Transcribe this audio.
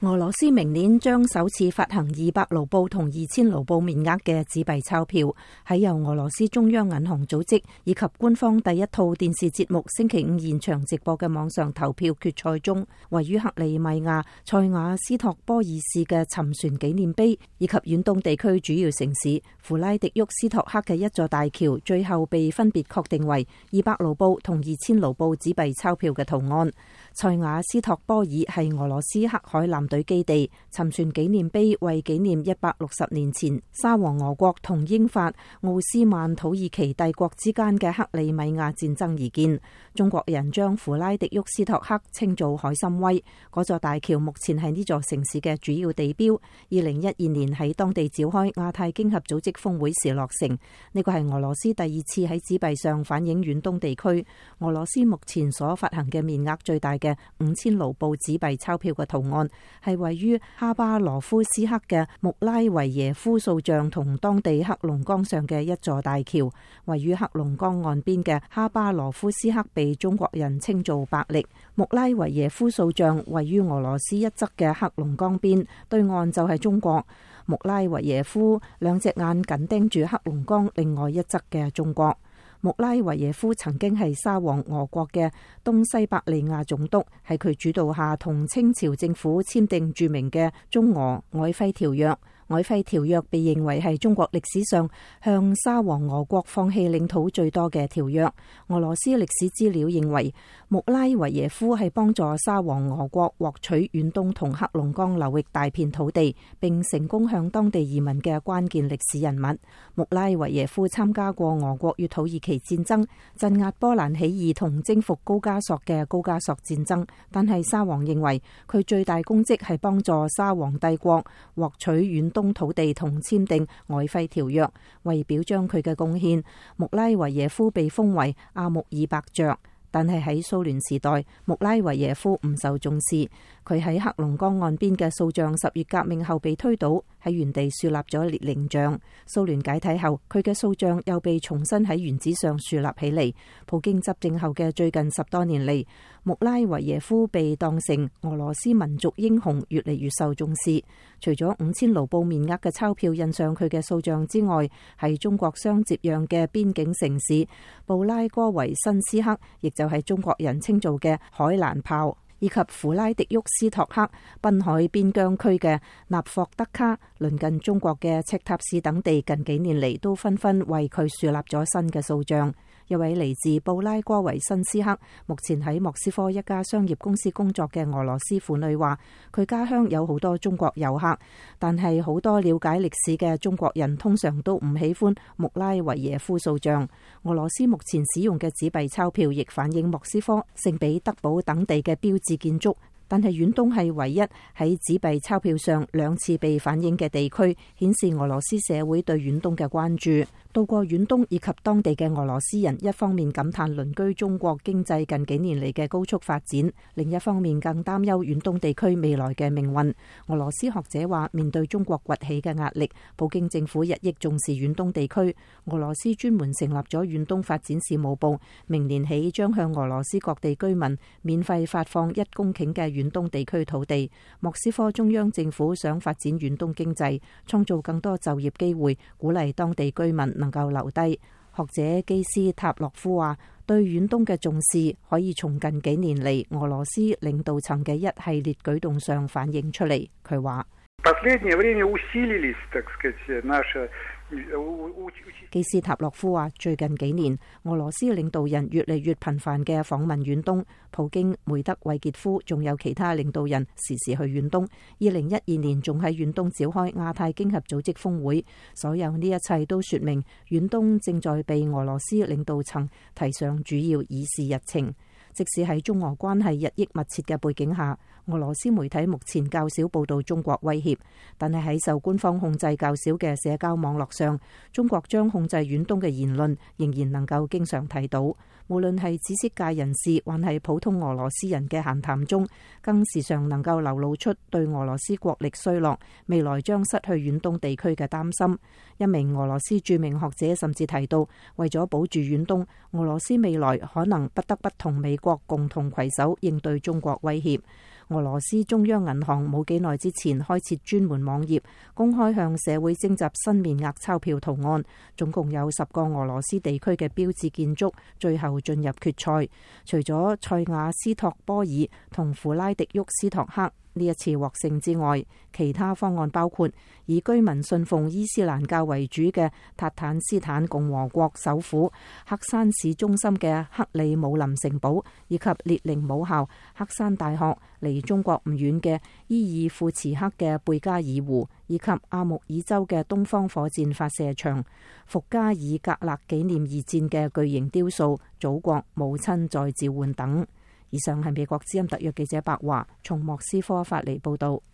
俄羅斯明年將首次發行200盧布同2000盧布面額嘅紙幣鈔票。喺由俄羅斯中央銀行組織以及官方第一套電視節目星期五現場直播嘅網上投票決賽中，位於克里米亞塞瓦斯托波爾市嘅沉船紀念碑以及遠東地區主要城市弗拉迪沃斯托克嘅一座大橋，最後被分別確定為200盧布同2000盧布紙幣鈔票嘅圖案。塞瓦斯托波爾係俄羅斯黑海艦隊基地，沉船紀念碑為紀念160年前沙皇俄國同英法奧斯曼土耳其帝國之間嘅克里米亞戰爭而建。中國人將弗拉迪沃斯托克稱做海參崴，嗰座大橋目前係呢座城市嘅主要地標。2012年喺當地召開亞太經合組織峰會時落成。呢個係俄羅斯第二次喺紙幣上反映遠東地區。俄羅斯目前所發行嘅面額最大嘅5000盧布紙幣鈔票嘅圖案，係位於哈巴羅夫斯克嘅穆拉維耶夫塑像同當地黑龍江上嘅一座大橋。位於黑龍江岸邊嘅哈巴羅夫斯克被中國人稱做伯力。穆拉維耶夫塑像位於俄羅斯一側嘅黑龍江邊，對岸就係中國。穆拉維耶夫兩隻眼緊盯住黑龍江另外一側嘅中國。穆拉維耶夫曾經係沙皇俄國嘅東西伯利亞總督，喺佢主導下同清朝政府簽訂著名嘅中俄甜輝條約。甜輝條約被認為係中國歷史上向沙皇俄國放棄領土最多嘅條約。俄羅斯歷史資料認為，穆拉維耶夫係幫助沙皇俄國獲取遠東同黑龍江流域大片土地，並成功向當地移民嘅關鍵歷史人物。穆拉維耶夫參加過俄國與土耳其戰爭，鎮壓波蘭起義同征服高加索嘅高加索戰爭，但係沙皇認為佢最大功績係幫助沙皇帝國獲取遠東土地同簽訂甜輝條約。為表彰佢嘅貢獻，穆拉維耶夫被封為阿穆爾伯爵。但係喺蘇聯時代，穆拉維耶夫唔受重視。佢喺黑龍江岸邊嘅塑像10月革命後被推倒，喺原地樹立咗列寧像。蘇聯解體後，佢嘅塑像又被重新喺原址上樹立起嚟。普京執政後嘅最近10多年嚟，穆拉維耶夫被當成俄羅斯民族英雄，越嚟越受重視。除咗5000盧布面額嘅鈔票印上佢嘅塑像之外，喺中國相接壤嘅邊境城市布拉戈維申斯克，亦就係中國人稱做嘅海蘭炮，以及弗拉迪沃斯托克濱海邊疆區嘅納霍德卡，鄰近中國嘅赤塔市等地，近幾年嚟都紛紛為佢樹立咗新嘅塑像。一位嚟自布拉戈維申斯克，目前喺莫斯科一家商業公司工作嘅俄羅斯婦女話，佢家鄉有好多中國遊客，但係好多了解歷史嘅中國人通常都唔喜歡穆拉維耶夫塑像。俄羅斯目前使用嘅紙幣鈔票亦反映莫斯科、聖彼得堡等地嘅標誌建築，但係遠東係唯一喺紙幣鈔票上2次被反映嘅地區，顯示俄羅斯社會對遠東嘅關注。到過遠東以及當地嘅俄羅斯人，一方面感嘆鄰居中國經濟近幾年嚟嘅高速發展，另一方面更擔憂遠東地區未來嘅命運。俄羅斯學者話，面對中國崛起嘅壓力，普京政府日益重視遠東地區。俄羅斯專門成立咗遠東發展事務部，明年起將向俄羅斯各地居民免費發放1公頃嘅遠東地區土地。莫斯科中央政府想發展遠東經濟，創造更多就業機會，鼓勵當地居民能夠留低。學者基斯塔洛夫話，對遠東嘅重視可以從近幾年嚟俄羅斯領導層嘅一系列舉動上反映出嚟。佢話，基斯塔洛夫話，最近幾年俄羅斯領導人越嚟越頻繁嘅訪問遠東，普京、梅德韋傑夫仲有其他領導人時時去遠東。2012年仲喺遠東召開亞太經合組織峰會，所有呢一切都說明遠東正在被俄羅斯領導層提上主要議事日程。即使喺中俄關係日益密切嘅背景下，俄羅斯媒體目前較少報道中國威脅，但係喺受官方控制較少嘅社交網絡上，中國將控制遠東嘅言論仍然能夠經常睇到。無論係知識界人士還係普通俄羅斯人嘅閒談中，更時常能夠流露出對俄羅斯國力衰落、未來將失去遠東地區嘅擔心。一名俄羅斯著名學者甚至提到，為咗保住遠東，俄羅斯未來可能不得不同美國共同攜手應對中國威脅。 俄羅斯中央銀行冇幾耐之前開設專門網頁，公開向社會徵集新面額鈔票圖案，總共有10個俄羅斯地區嘅標誌建築，最後進入決賽。除咗塞瓦斯托波爾同弗拉迪沃斯托克呢一次獲勝之外，其他方案包括以居民信奉伊斯蘭教為主嘅塔坦斯坦共和國首府黑山市中心嘅克里姆林城堡，以及列寧母校黑山大學，離中國唔遠嘅伊爾庫茨克嘅貝加爾湖，以及阿穆爾州嘅東方火箭發射場，伏加爾格勒紀念二戰嘅巨型雕塑《祖國母親在召喚》等。以上係美國之音特約記者白華從莫斯科發嚟報道。